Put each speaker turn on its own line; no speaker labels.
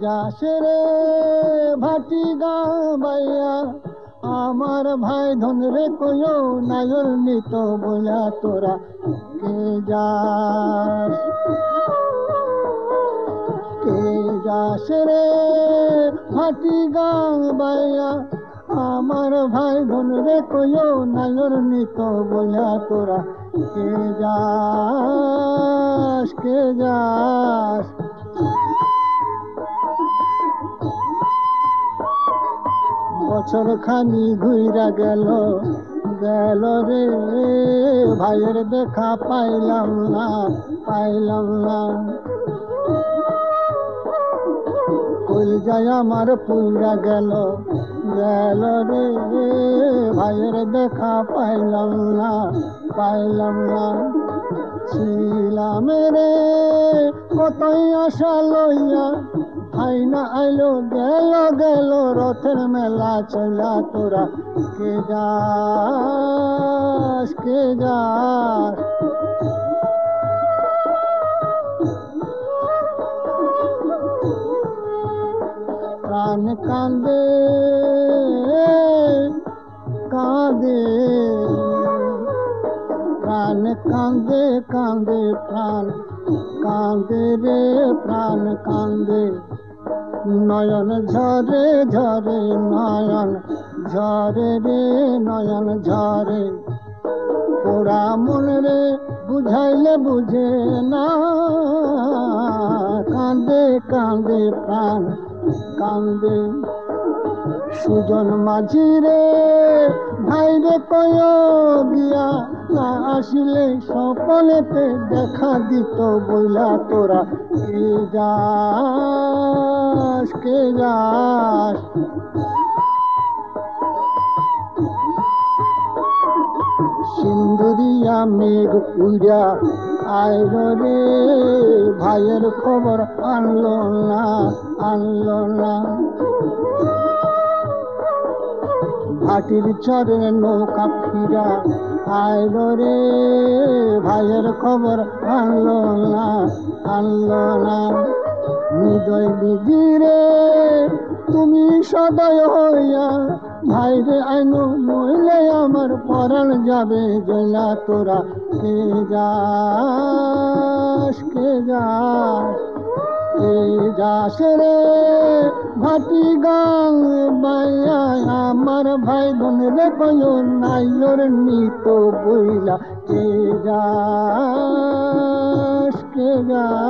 যাস রে ভাটি গাবাইয়া আমার ভাই ধন রে কয়ো নায়র নিত বইলা তোরা কে যাস কে যাস রে ভাটি গাবাইয়া আমার ভাই ধন রে কয়ো নায়র নিত বইলা তোরা কে যাস কে যাস বছর খানি ঘুইরা গেল গেল রে ভাইয়ের দেখা পাইলাম না পাইলাম না কইল যায় আমার পুইরা গেল গেল রে ভাইয়ের দেখা পাইলাম না পাইলাম না ছিলাম রে কতই আশা লইয়া ভাই না আইলো গেল গেল রথের মেলা চলা তোরা কে যাস কে যাস প্রাণ কান্দে কাঁদে প্রাণ কান্দে কান্দে প্রাণ কান্দে রে প্রাণ কান্দে নয়ন ঝরে ঝরে নয়ন ঝরে রে নয়ন ঝরে পোড়া মন রে বুঝাইলে বুঝে না কান্দে কান্দে প্রাণ কান্দে সুজন মাঝি রে ভাই রে কয় গিয়া না আসিলে সপনেতে দেখা দিত বইলা তোরা কে যাস কে যাস সিন্দুরিয়া মেঘ উড়া আইল রে ভাইয়ের খবর আনলো না আনলো না ভাটির চরে নৌকা ফিরা আইল রে ভাইয়ের খবর আনলো না আনলো না হৃদয় বিধি রে তুমি সদয় হইয়া ভাইরে আইনো নইলে আমার পরাণ যাবে জয়লা তোরা কে যাস কে যাস কে যাস রে ভাটি গাং বাইয়া আমার ভাই বোন রে কয় নাইর নিত বইলা কে যাস কে যাস।